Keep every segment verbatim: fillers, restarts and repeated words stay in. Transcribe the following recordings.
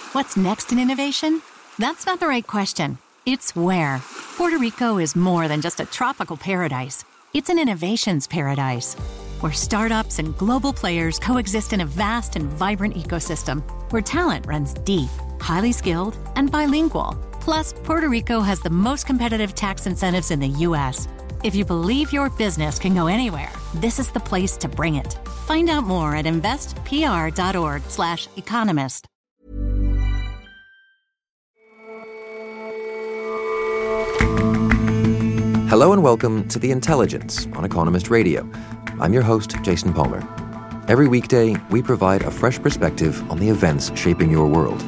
What's next in innovation? That's not the right question. It's where. Puerto Rico is more than just a tropical paradise. It's an innovations paradise, where startups and global players coexist in a vast and vibrant ecosystem, where talent runs deep, highly skilled, and bilingual. Plus, Puerto Rico has the most competitive tax incentives in the U S. If you believe your business can go anywhere, this is the place to bring it. Find out more at investpr.org slash economist. Hello and welcome to The Intelligence on Economist Radio. I'm your host, Jason Palmer. Every weekday, we provide a fresh perspective on the events shaping your world.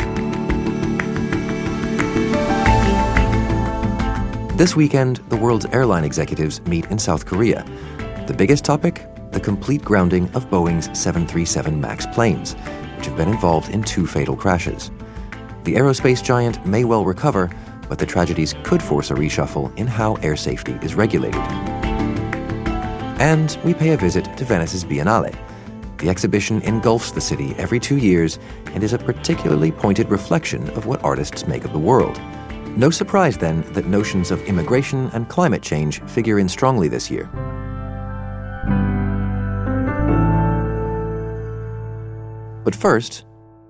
This weekend, the world's airline executives meet in South Korea. The biggest topic? The complete grounding of Boeing's seven thirty-seven MAX planes, which have been involved in two fatal crashes. The aerospace giant may well recover, but the tragedies could force a reshuffle in how air safety is regulated. And we pay a visit to Venice's Biennale. The exhibition engulfs the city every two years and is a particularly pointed reflection of what artists make of the world. No surprise, then, that notions of immigration and climate change figure in strongly this year. But first,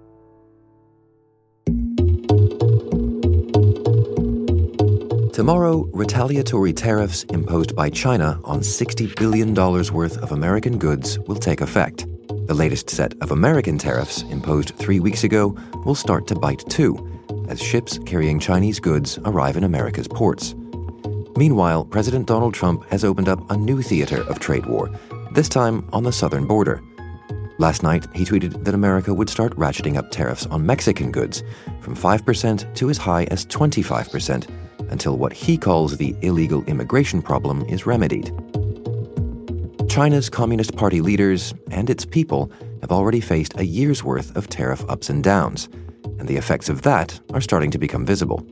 tomorrow, retaliatory tariffs imposed by China on sixty billion dollars worth of American goods will take effect. The latest set of American tariffs, imposed three weeks ago, will start to bite too, as ships carrying Chinese goods arrive in America's ports. Meanwhile, President Donald Trump has opened up a new theater of trade war, this time on the southern border. Last night, he tweeted that America would start ratcheting up tariffs on Mexican goods from five percent to as high as twenty-five percent until what he calls the illegal immigration problem is remedied. China's Communist Party leaders and its people have already faced a year's worth of tariff ups and downs, and the effects of that are starting to become visible.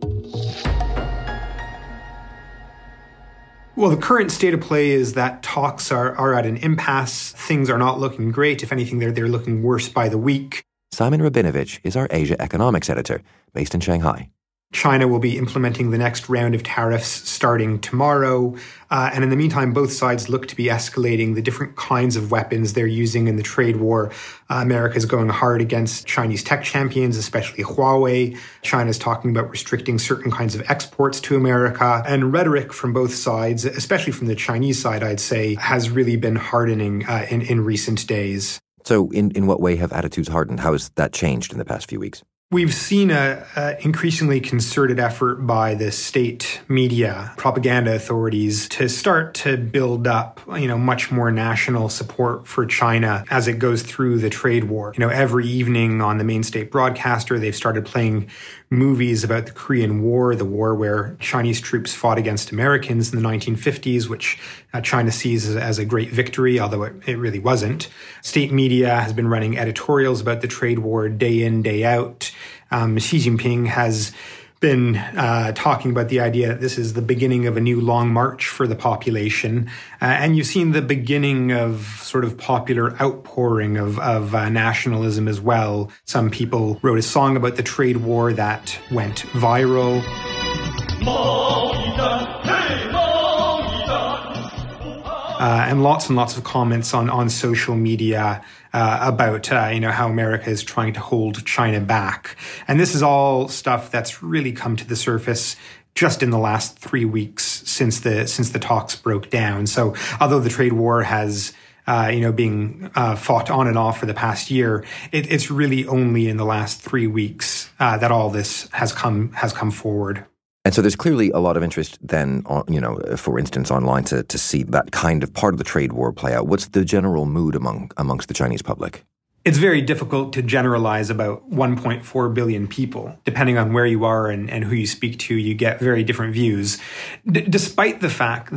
Well, the current state of play is that talks are, are at an impasse. Things are not looking great. If anything, they're, they're looking worse by the week. Simon Rabinovich is our Asia economics editor, based in Shanghai. China will be implementing the next round of tariffs starting tomorrow. Uh, and in the meantime, both sides look to be escalating the different kinds of weapons they're using in the trade war. Uh, America is going hard against Chinese tech champions, especially Huawei. China's talking about restricting certain kinds of exports to America. And rhetoric from both sides, especially from the Chinese side, I'd say, has really been hardening uh, in, in recent days. So in, in what way have attitudes hardened? How has that changed in the past few weeks? We've seen a, a increasingly concerted effort by the state media, propaganda authorities to start to build up, you know, much more national support for China as it goes through the trade war. You know, every evening on the main state broadcaster, they've started playing movies about the Korean War, the war where Chinese troops fought against Americans in the nineteen fifties, which uh, China sees as, as a great victory, although it, it really wasn't. State media has been running editorials about the trade war day in, day out. Um, Xi Jinping has been uh, talking about the idea that this is the beginning of a new long march for the population. Uh, and you've seen the beginning of sort of popular outpouring of, of uh, nationalism as well. Some people wrote a song about the trade war that went viral. Uh, and lots and lots of comments on, on social media uh, about, uh, you know, how America is trying to hold China back. And this is all stuff that's really come to the surface just in the last three weeks since the since the talks broke down. So although the trade war has Uh, you know, being uh, fought on and off for the past year, it, it's really only in the last three weeks uh, that all this has come has come forward. And so there's clearly a lot of interest then, on, you know, for instance, online to, to see that kind of part of the trade war play out. What's the general mood among amongst the Chinese public? It's very difficult to generalize about one point four billion people. Depending on where you are and, and who you speak to, you get very different views. D- despite the fact that,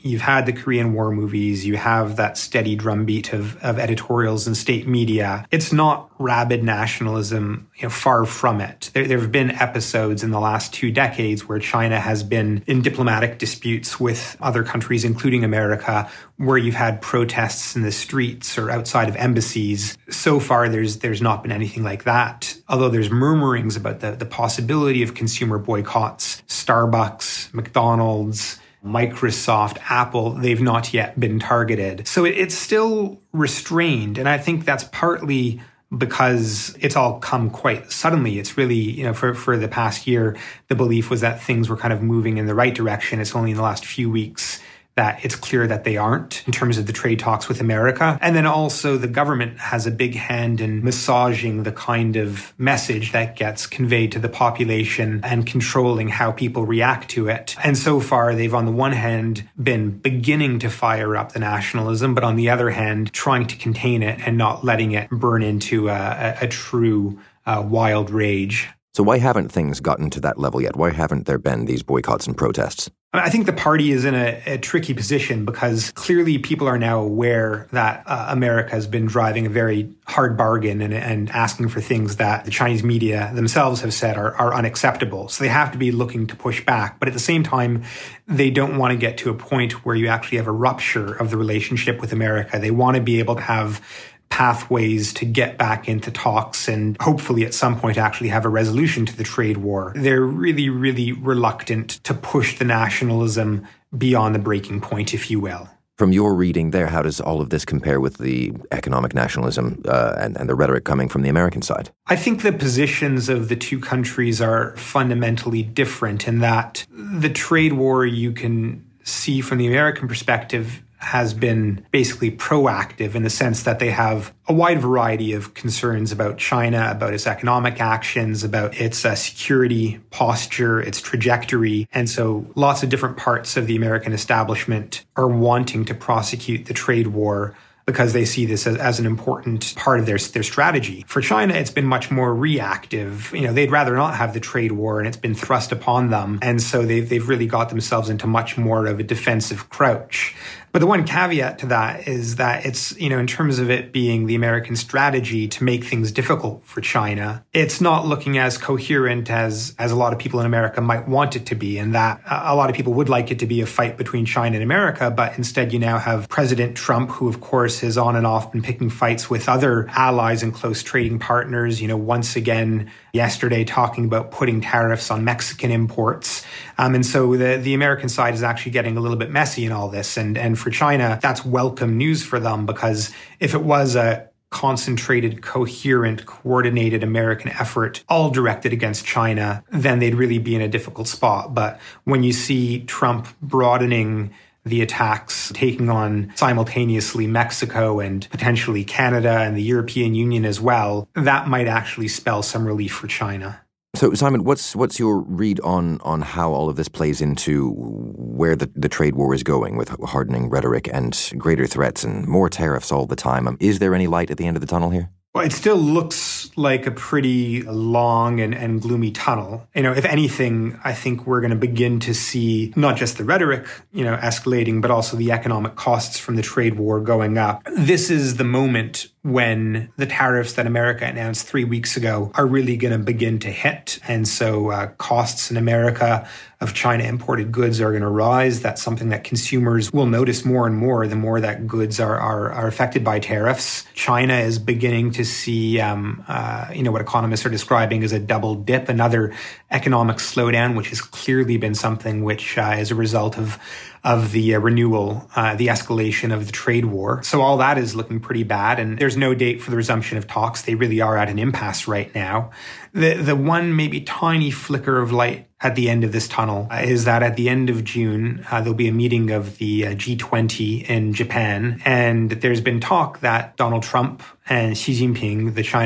you've had the Korean War movies, you have that steady drumbeat of, of editorials and state media. It's not rabid nationalism, you know, far from it. There, there have been episodes in the last two decades where China has been in diplomatic disputes with other countries, including America, where you've had protests in the streets or outside of embassies. So far, there's there's not been anything like that. Although there's murmurings about the, the possibility of consumer boycotts. Starbucks, McDonald's, Microsoft, Apple, they've not yet been targeted. So it, it's still restrained. And I think that's partly because it's all come quite suddenly. It's really, you know, for, for the past year, the belief was that things were kind of moving in the right direction. It's only in the last few weeks that it's clear that they aren't in terms of the trade talks with America. And then also the government has a big hand in massaging the kind of message that gets conveyed to the population and controlling how people react to it. And so far, they've on the one hand been beginning to fire up the nationalism, but on the other hand, trying to contain it and not letting it burn into a, a, a true uh, wild rage. So why haven't things gotten to that level yet? Why haven't there been these boycotts and protests? I think the party is in a, a tricky position because clearly people are now aware that uh, America has been driving a very hard bargain and, and asking for things that the Chinese media themselves have said are, are unacceptable. So they have to be looking to push back. But at the same time, they don't want to get to a point where you actually have a rupture of the relationship with America. They want to be able to have pathways to get back into talks and hopefully at some point actually have a resolution to the trade war. They're really, really reluctant to push the nationalism beyond the breaking point, if you will. From your reading there, how does all of this compare with the economic nationalism uh, and, and the rhetoric coming from the American side? I think the positions of the two countries are fundamentally different in that the trade war you can see from the American perspective has been basically proactive in the sense that they have a wide variety of concerns about China, about its economic actions, about its uh, security posture, its trajectory. And so lots of different parts of the American establishment are wanting to prosecute the trade war because they see this as, as an important part of their, their strategy. For China, it's been much more reactive. You know, they'd rather not have the trade war and it's been thrust upon them. And so they've, they've really got themselves into much more of a defensive crouch. But the one caveat to that is that it's, you know, in terms of it being the American strategy to make things difficult for China, it's not looking as coherent as, as a lot of people in America might want it to be. And that a lot of people would like it to be a fight between China and America. But instead, you now have President Trump, who, of course, has on and off been picking fights with other allies and close trading partners. You know, once again, yesterday talking about putting tariffs on Mexican imports. Um, and so the, the American side is actually getting a little bit messy in all this. And, and for China, that's welcome news for them, because if it was a concentrated, coherent, coordinated American effort all directed against China, then they'd really be in a difficult spot. But when you see Trump broadening the attacks, taking on simultaneously Mexico and potentially Canada and the European Union as well, that might actually spell some relief for China. So, Simon, what's what's your read on on how all of this plays into where the, the trade war is going with hardening rhetoric and greater threats and more tariffs all the time? Um, is there any light at the end of the tunnel here? Well, it still looks like a pretty long and, and gloomy tunnel. You know, if anything, I think we're going to begin to see not just the rhetoric, you know, escalating, but also the economic costs from the trade war going up. This is the moment when the tariffs that America announced three weeks ago are really going to begin to hit. And so uh, costs in America of China imported goods are going to rise. That's something that consumers will notice more and more the more that goods are are, are affected by tariffs. China is beginning to see, um, uh, you know, what economists are describing as a double dip, another economic slowdown, which has clearly been something which uh, is a result of of the uh, renewal, uh, the escalation of the trade war. So all that is looking pretty bad. And there's no date for the resumption of talks. They really are at an impasse right now. The the one maybe tiny flicker of light at the end of this tunnel uh, is that at the end of June, uh, there'll be a meeting of the uh, G twenty in Japan. And there's been talk that Donald Trump and Xi Jinping, the China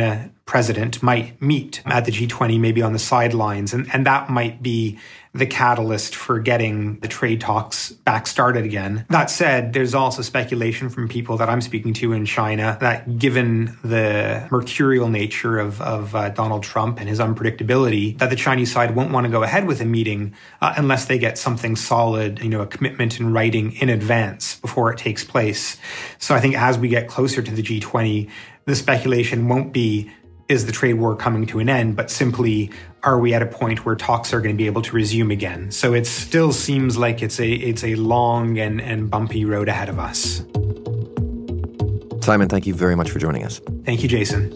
president might meet at the G twenty, maybe on the sidelines. And, and that might be the catalyst for getting the trade talks back started again. That said, there's also speculation from people that I'm speaking to in China that given the mercurial nature of, of uh, Donald Trump and his unpredictability, that the Chinese side won't want to go ahead with a meeting uh, unless they get something solid, you know, a commitment in writing in advance before it takes place. So I think as we get closer to the G twenty, the speculation won't be, is the trade war coming to an end, but simply, are we at a point where talks are going to be able to resume again? So it still seems like it's a it's a long and, and bumpy road ahead of us. Simon, thank you very much for joining us. Thank you, Jason.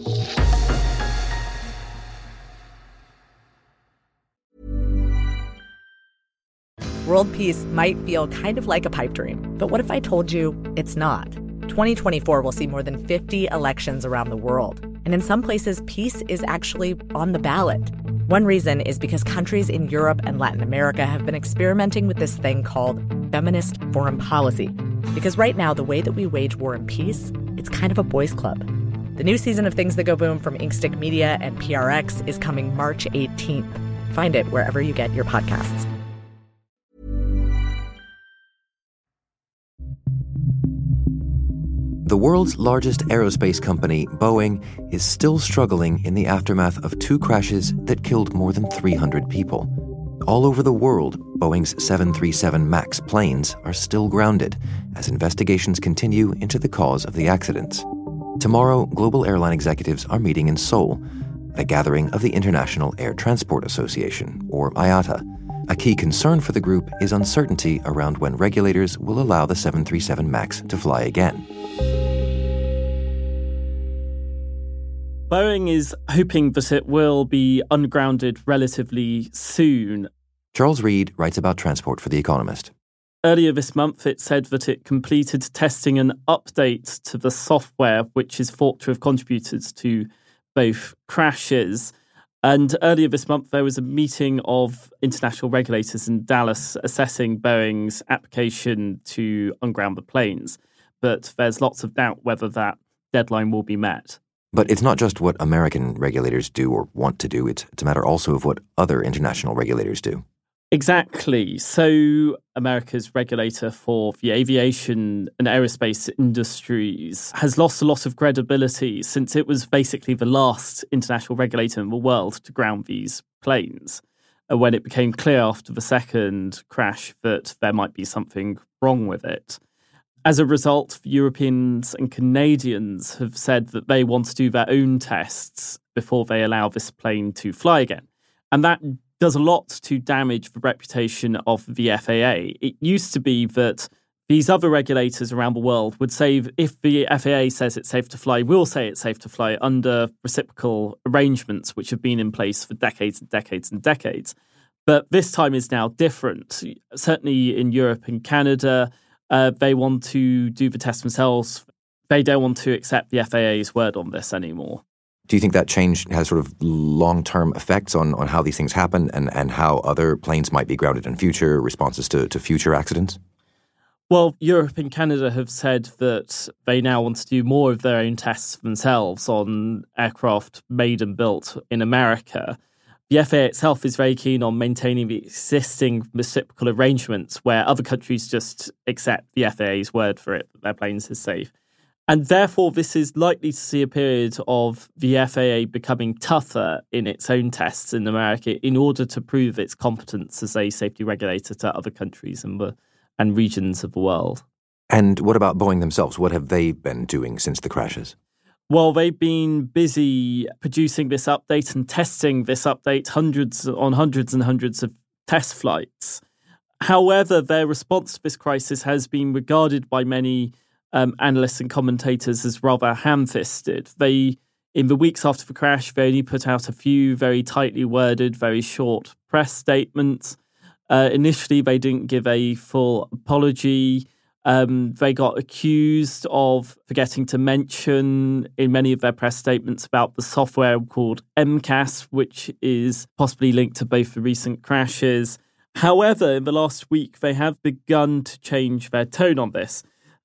World peace might feel kind of like a pipe dream, but what if I told you it's not? twenty twenty-four will see more than fifty elections around the world. And in some places, peace is actually on the ballot. One reason is because countries in Europe and Latin America have been experimenting with this thing called feminist foreign policy. Because right now, the way that we wage war and peace, it's kind of a boys' club. The new season of Things That Go Boom from Inkstick Media and P R X is coming March eighteenth. Find it wherever you get your podcasts. The world's largest aerospace company, Boeing, is still struggling in the aftermath of two crashes that killed more than three hundred people. All over the world, Boeing's seven thirty-seven MAX planes are still grounded as investigations continue into the cause of the accidents. Tomorrow, global airline executives are meeting in Seoul, at a gathering of the International Air Transport Association, or I A T A. A key concern for the group is uncertainty around when regulators will allow the seven thirty-seven MAX to fly again. Boeing is hoping that it will be ungrounded relatively soon. Charles Reed writes about transport for The Economist. Earlier this month, it said that it completed testing an update to the software, which is thought to have contributed to both crashes. And earlier this month, there was a meeting of international regulators in Dallas assessing Boeing's application to unground the planes. But there's lots of doubt whether that deadline will be met. But it's not just what American regulators do or want to do. It's, it's a matter also of what other international regulators do. Exactly. So America's regulator for the aviation and aerospace industries has lost a lot of credibility since it was basically the last international regulator in the world to ground these planes. And when it became clear after the second crash that there might be something wrong with it. As a result, Europeans and Canadians have said that they want to do their own tests before they allow this plane to fly again. And that does a lot to damage the reputation of the F A A. It used to be that these other regulators around the world would say if the F A A says it's safe to fly, we'll say it's safe to fly under reciprocal arrangements which have been in place for decades and decades and decades. But this time is now different. Certainly in Europe and Canada, Uh, they want to do the test themselves. They don't want to accept the F A A's word on this anymore. Do you think that change has sort of long-term effects on, on how these things happen and, and how other planes might be grounded in future, responses to, to future accidents? Well, Europe and Canada have said that they now want to do more of their own tests themselves on aircraft made and built in America. The F A A itself is very keen on maintaining the existing reciprocal arrangements where other countries just accept the F A A's word for it, that their planes are safe. And therefore, this is likely to see a period of the F A A becoming tougher in its own tests in America in order to prove its competence as a safety regulator to other countries and, the, and regions of the world. And what about Boeing themselves? What have they been doing since the crashes? Well, they've been busy producing this update and testing this update hundreds on hundreds and hundreds of test flights. However, their response to this crisis has been regarded by many um, analysts and commentators as rather ham-fisted. They, in the weeks after the crash, they only put out a few very tightly worded, very short press statements. Uh, initially, they didn't give a full apology. Um, they got accused of forgetting to mention in many of their press statements about the software called M C A S, which is possibly linked to both the recent crashes. However, in the last week, they have begun to change their tone on this.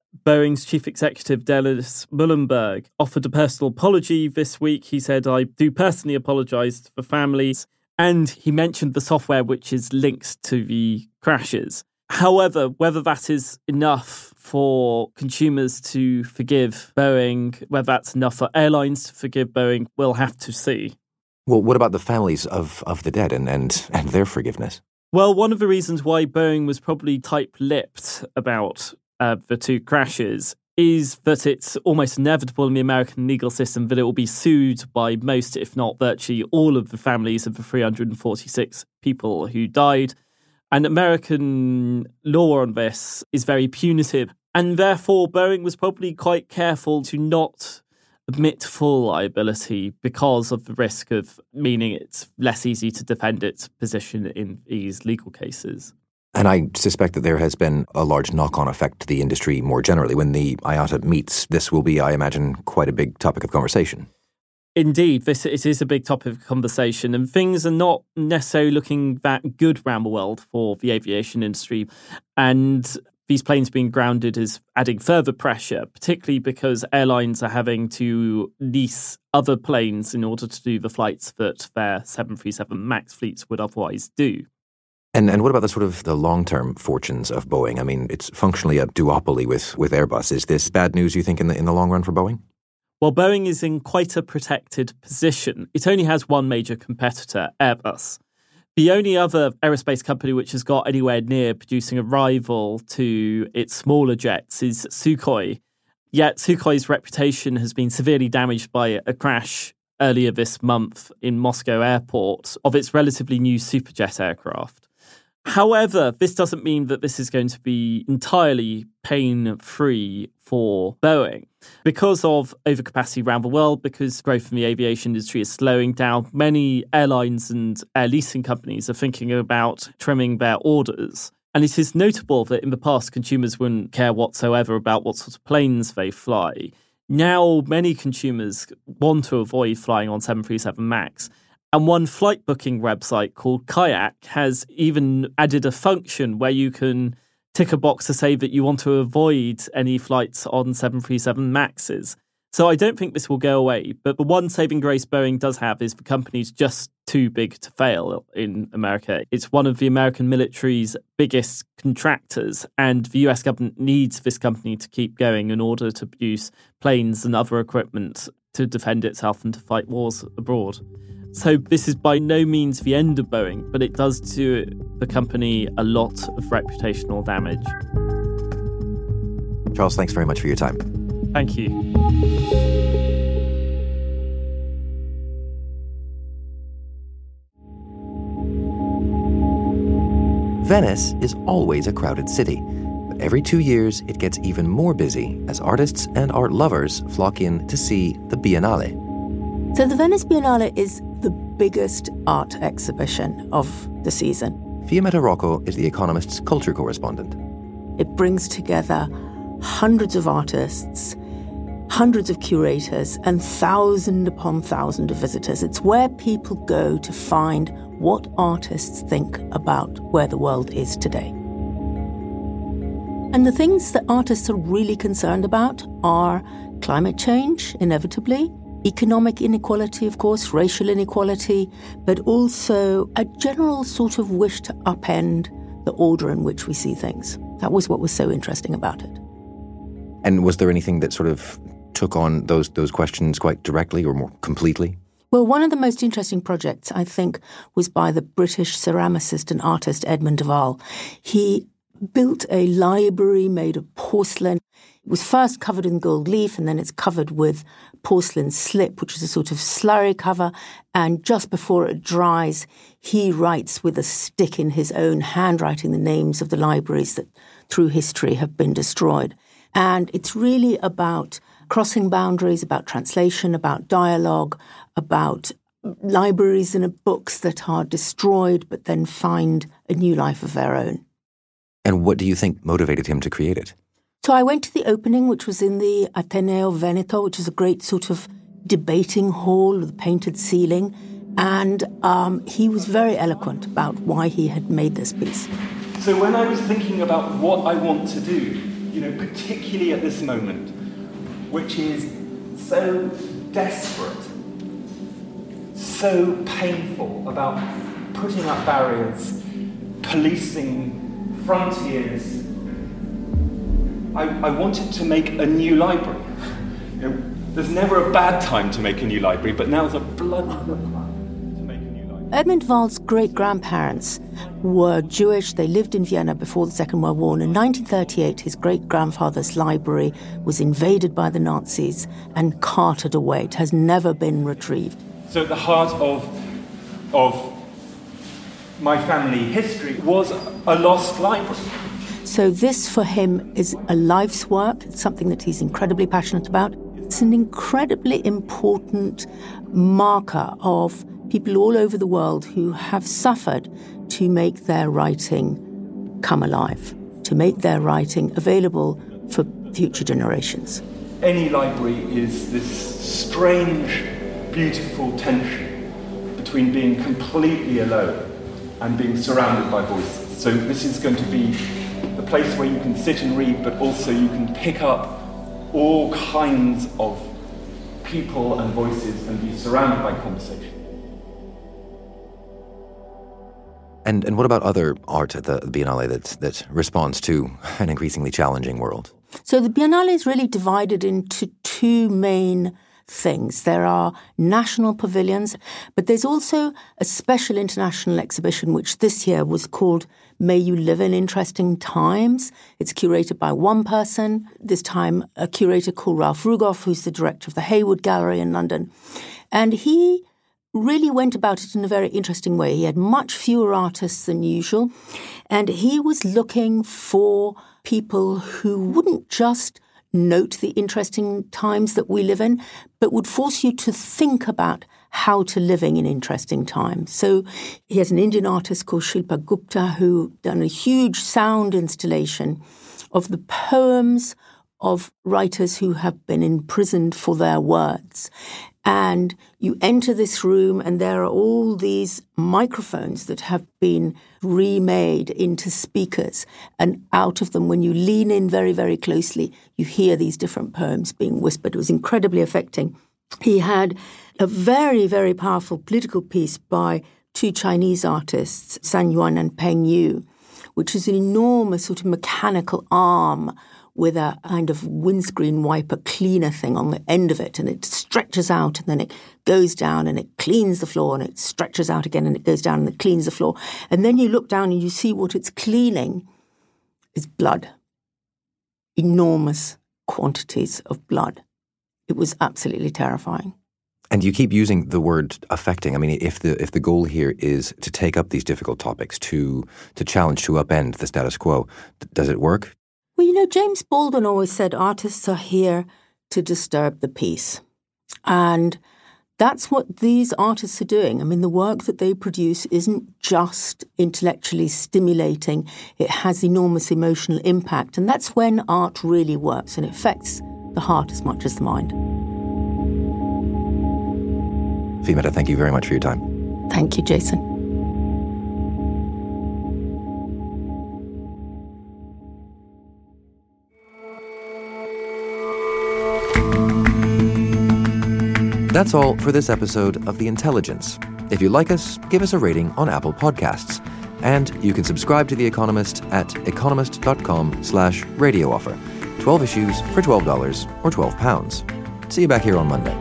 Boeing's chief executive, Dennis Muilenburg, offered a personal apology this week. He said, I do personally apologise for families. And he mentioned the software which is linked to the crashes. However, whether that is enough for consumers to forgive Boeing, whether that's enough for airlines to forgive Boeing, we'll have to see. Well, what about the families of, of the dead and, and, and their forgiveness? Well, one of the reasons why Boeing was probably tight-lipped about uh, the two crashes is that it's almost inevitable in the American legal system that it will be sued by most, if not virtually all, of the families of the three hundred forty-six people who died. And American law on this is very punitive. And therefore, Boeing was probably quite careful to not admit full liability because of the risk of meaning it's less easy to defend its position in these legal cases. And I suspect that there has been a large knock-on effect to the industry more generally. When the I A T A meets, this will be, I imagine, quite a big topic of conversation. Indeed, this it is a big topic of conversation, and things are not necessarily looking that good around the world for the aviation industry. And these planes being grounded is adding further pressure, particularly because airlines are having to lease other planes in order to do the flights that their seven thirty-seven MAX fleets would otherwise do. And and what about the sort of the long-term fortunes of Boeing? I mean, it's functionally a duopoly with, with Airbus. Is this bad news, you think, in the in the long run for Boeing? Well, Boeing is in quite a protected position. It only has one major competitor, Airbus. The only other aerospace company which has got anywhere near producing a rival to its smaller jets is Sukhoi. Yet Sukhoi's reputation has been severely damaged by a crash earlier this month in Moscow airport of its relatively new Superjet aircraft. However, this doesn't mean that this is going to be entirely pain-free for Boeing. Because of overcapacity around the world, because growth in the aviation industry is slowing down, many airlines and air leasing companies are thinking about trimming their orders. And it is notable that in the past, consumers wouldn't care whatsoever about what sort of planes they fly. Now, many consumers want to avoid flying on seven thirty-seven MAX. And one flight booking website called Kayak has even added a function where you can tick a box to say that you want to avoid any flights on seven thirty-seven MAXes. So I don't think this will go away. But the one saving grace Boeing does have is the company's just too big to fail in America. It's one of the American military's biggest contractors, and the U S government needs this company to keep going in order to produce planes and other equipment to defend itself and to fight wars abroad. So this is by no means the end of Boeing, but it does do the company a lot of reputational damage. Charles, thanks very much for your time. Thank you. Venice is always a crowded city, but every two years it gets even more busy as artists and art lovers flock in to see the Biennale. So the Venice Biennale is the biggest art exhibition of the season. Fiammetta Rocco is The Economist's culture correspondent. It brings together hundreds of artists, hundreds of curators, and thousand upon thousand of visitors. It's where people go to find what artists think about where the world is today. And the things that artists are really concerned about are climate change, inevitably, economic inequality, of course, racial inequality, but also a general sort of wish to upend the order in which we see things. That was what was so interesting about it. And was there anything that sort of took on those those questions quite directly or more completely? Well, one of the most interesting projects, I think, was by the British ceramicist and artist Edmund de Waal. He built a library made of porcelain. It was first covered in gold leaf, and then it's covered with porcelain slip, which is a sort of slurry cover. And just before it dries, he writes with a stick in his own handwriting the names of the libraries that through history have been destroyed. And it's really about crossing boundaries, about translation, about dialogue, about libraries and books that are destroyed but then find a new life of their own. And what do you think motivated him to create it? So I went to the opening, which was in the Ateneo Veneto, which is a great sort of debating hall with a painted ceiling. And um, he was very eloquent about why he had made this piece. So when I was thinking about what I want to do, you know, particularly at this moment, which is so desperate, so painful about putting up barriers, policing frontiers. I, I wanted to make a new library. You know, there's never a bad time to make a new library, but now's a bloody good time to make a new library. Edmund Wald's great-grandparents were Jewish. They lived in Vienna before the Second World War. And in nineteen thirty-eight, his great-grandfather's library was invaded by the Nazis and carted away. It has never been retrieved. So at the heart of, of my family history was a lost library. So this, for him, is a life's work. It's something that he's incredibly passionate about. It's an incredibly important marker of people all over the world who have suffered to make their writing come alive, to make their writing available for future generations. Any library is this strange, beautiful tension between being completely alone and being surrounded by voices. So this is going to be the place where you can sit and read, but also you can pick up all kinds of people and voices and be surrounded by conversation. And and what about other art at the Biennale that, that responds to an increasingly challenging world? So the Biennale is really divided into two main things. There are national pavilions, but there's also a special international exhibition, which this year was called May You Live in Interesting Times. It's curated by one person, this time a curator called Ralph Rugoff, who's the director of the Hayward Gallery in London. And he really went about it in a very interesting way. He had much fewer artists than usual, and he was looking for people who wouldn't just note the interesting times that we live in, but would force you to think about how to living in interesting times. So he has an Indian artist called Shilpa Gupta who done a huge sound installation of the poems of writers who have been imprisoned for their words. And you enter this room and there are all these microphones that have been remade into speakers. And out of them, when you lean in very, very closely, you hear these different poems being whispered. It was incredibly affecting. He had a very, very powerful political piece by two Chinese artists, San Yuan and Peng Yu, which is an enormous sort of mechanical arm with a kind of windscreen wiper cleaner thing on the end of it, and it stretches out and then it goes down and it cleans the floor and it stretches out again and it goes down and it cleans the floor. And then you look down and you see what it's cleaning is blood. Enormous quantities of blood. It was absolutely terrifying. And you keep using the word affecting. I mean, if the if the goal here is to take up these difficult topics, to to challenge, to upend the status quo, does it work? Well, you know, James Baldwin always said artists are here to disturb the peace. And that's what these artists are doing. I mean, the work that they produce isn't just intellectually stimulating. It has enormous emotional impact. And that's when art really works and it affects the heart as much as the mind. Fiammetta, thank you very much for your time. Thank you, Jason. That's all for this episode of The Intelligence. If you like us, give us a rating on Apple Podcasts. And you can subscribe to The Economist at economist.com slash radio offer. twelve issues for twelve dollars or twelve pounds. See you back here on Monday.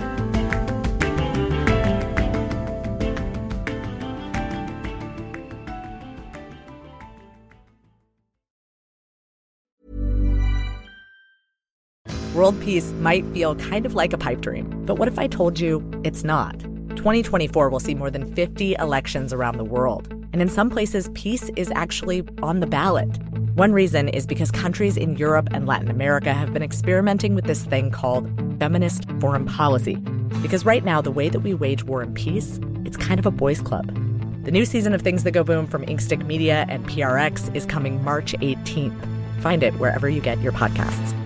World peace might feel kind of like a pipe dream, but what if I told you it's not? twenty twenty-four will see more than fifty elections around the world. And in some places, peace is actually on the ballot. One reason is because countries in Europe and Latin America have been experimenting with this thing called feminist foreign policy. Because right now, the way that we wage war and peace, it's kind of a boys' club. The new season of Things That Go Boom from Inkstick Media and P R X is coming March eighteenth. Find it wherever you get your podcasts.